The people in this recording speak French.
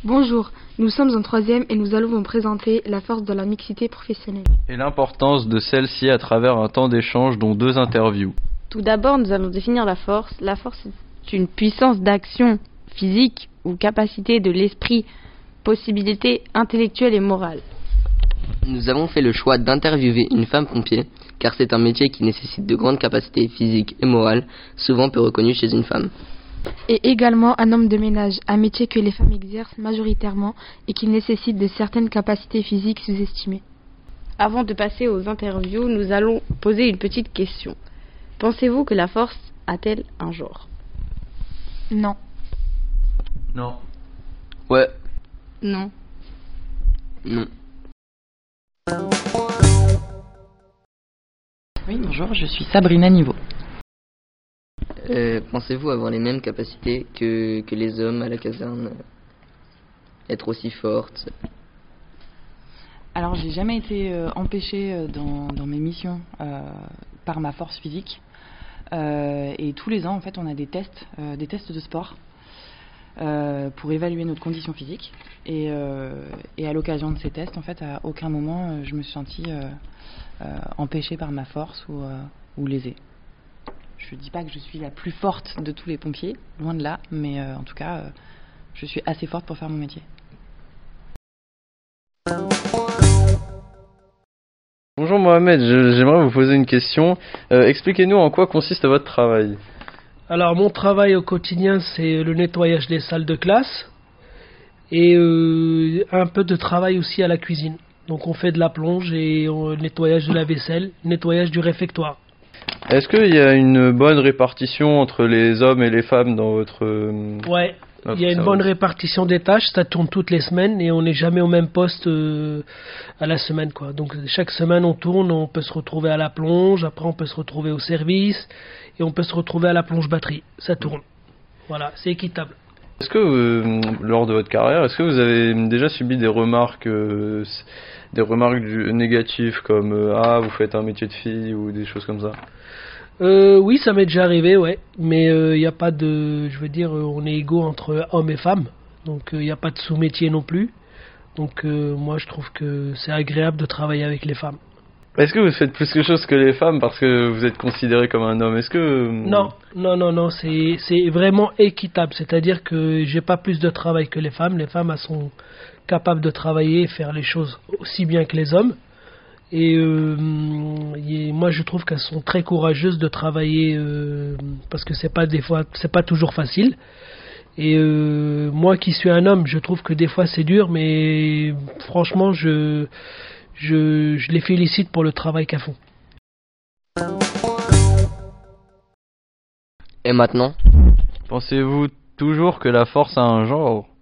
Bonjour, nous sommes en troisième et nous allons vous présenter la force de la mixité professionnelle. Et l'importance de celle-ci à travers un temps d'échange dont 2 interviews. Tout d'abord, nous allons définir la force. La force est une puissance d'action physique ou capacité de l'esprit, possibilité intellectuelle et morale. Nous avons fait le choix d'interviewer une femme pompier, car c'est un métier qui nécessite de grandes capacités physiques et morales, souvent peu reconnues chez une femme. Et également un homme de ménage, un métier que les femmes exercent majoritairement et qui nécessite de certaines capacités physiques sous-estimées. Avant de passer aux interviews, nous allons poser une petite question. Pensez-vous que la force a-t-elle un genre ? Non. Non. Ouais. Non. Non. Oui, bonjour, je suis Sabrina Niveau. Pensez-vous avoir les mêmes capacités que les hommes à la caserne? Être aussi forte? Alors, j'ai jamais été empêchée dans mes missions par ma force physique. Et tous les ans, en fait, on a des tests de sport pour évaluer notre condition physique. Et à l'occasion de ces tests, en fait, à aucun moment, je me suis sentie empêchée par ma force ou lésée. Je ne dis pas que je suis la plus forte de tous les pompiers, loin de là, mais en tout cas, je suis assez forte pour faire mon métier. Bonjour Mohamed, j'aimerais vous poser une question. Expliquez-nous en quoi consiste votre travail. Alors mon travail au quotidien, c'est le nettoyage des salles de classe et un peu de travail aussi à la cuisine. Donc on fait de la plonge et nettoyage de la vaisselle, nettoyage du réfectoire. Est-ce qu'il y a une bonne répartition entre les hommes et les femmes dans votre... Ouais, il y a une bonne répartition des tâches, ça tourne toutes les semaines et on n'est jamais au même poste à la semaine, quoi. Donc chaque semaine on tourne, on peut se retrouver à la plonge, après on peut se retrouver au service et on peut se retrouver à la plonge batterie, ça tourne. Voilà, c'est équitable. Est-ce que lors de votre carrière, est-ce que vous avez déjà subi des remarques négatives comme ah vous faites un métier de fille ou des choses comme ça? Oui, ça m'est déjà arrivé, ouais. Mais il n'y a pas de... Je veux dire, on est égaux entre hommes et femmes. Donc il n'y a pas de sous-métier non plus. Donc moi, je trouve que c'est agréable de travailler avec les femmes. Est-ce que vous faites plus de choses que les femmes parce que vous êtes considéré comme un homme? Est-ce que... Non, c'est vraiment équitable. C'est-à-dire que j'ai pas plus de travail que les femmes. Les femmes, elles sont capables de travailler et faire les choses aussi bien que les hommes. Et moi je trouve qu'elles sont très courageuses de travailler parce que c'est pas toujours facile. Et moi qui suis un homme, je trouve que des fois c'est dur, mais franchement je les félicite pour le travail qu'elles font. Et maintenant? Pensez-vous toujours que la force a un genre?